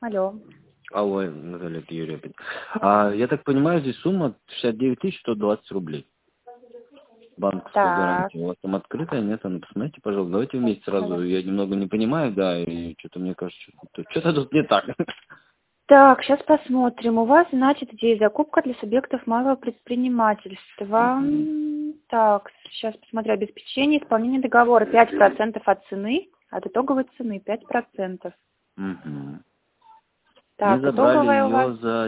Алло. Алло, Наталья, это Юрий опять. Я так понимаю, здесь сумма 69 120 рублей. Банковская гарантия. У вас там открытая, нет? Ну, посмотрите, пожалуйста. Давайте вместе сразу. Я немного не понимаю, да, и что-то мне кажется, что-то тут не так. Так, сейчас посмотрим. У вас, значит, здесь закупка для субъектов малого предпринимательства. Так, сейчас посмотрю. Обеспечение исполнения договора 5% от цены, от итоговой цены 5%. Угу. Так, Мы забрали итоговая у вас... ее за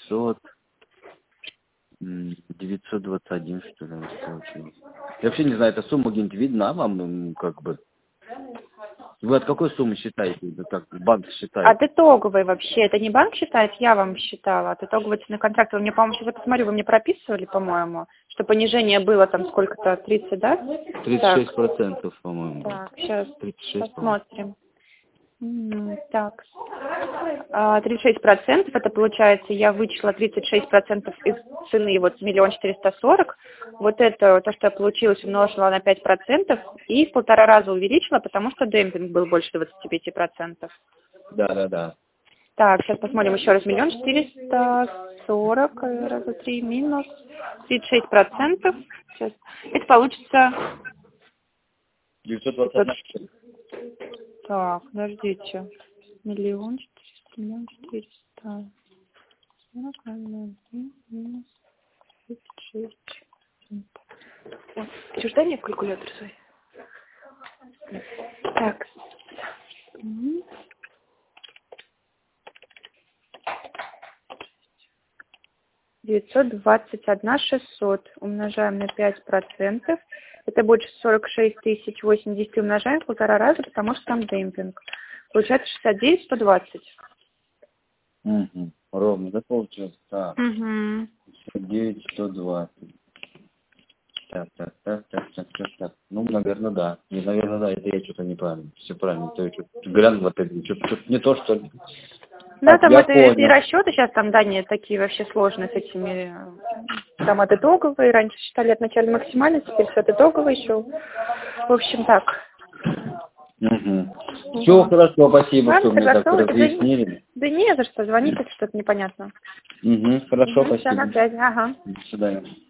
921, что ли, у нас получилось. Я вообще не знаю, эта сумма где-нибудь видна вам, как бы? Вы от какой суммы считаете? Это как банк считает? От итоговой вообще. Это не банк считает, я вам считала. От итоговой цены контракта. Вы мне, по-моему, сейчас я посмотрю, вы мне прописывали, по-моему, что понижение было там сколько-то, 30, да? 36%, по-моему. Так, сейчас 36, посмотрим. Так, 36%, это получается, я вычла 36% из цены, вот 1 440 000. Вот это, то, что я получилось, умножила на 5% и в 1,5 раза увеличила, потому что демпинг был больше 25%. Да. Так, сейчас посмотрим еще раз. 1 440 000, раза 3 минус 36%. Сейчас. Это получится... 921. Так, подождите. 1 400 000, 1 36. Ты дай мне калькулятор свой. Так. 921 600 умножаем на 5%. Это будет 46 080, умножаем в 1,5 раза, потому что там демпинг. Получается 69 120. Угу. Ровно, да, получилось? Так. Угу. 69 120. Так. Ну, наверное, да. Не, наверное, да, это я что-то неправильно. Все правильно. Это я что-то глянул опять. Что-то не то, что ли. Да, Так, там я это и понял. расчеты сейчас там, да, не такие вообще сложные с этими. Там от итоговой. Раньше считали от начала максимально, теперь все от итоговой еще. В общем, так. Угу. Все хорошо, спасибо, Ладно, что мне так согласовывайте. разъяснили. Да не за что, звоните, если что-то непонятно. Угу, хорошо, Все, на спасибо. связи, ага. До свидания.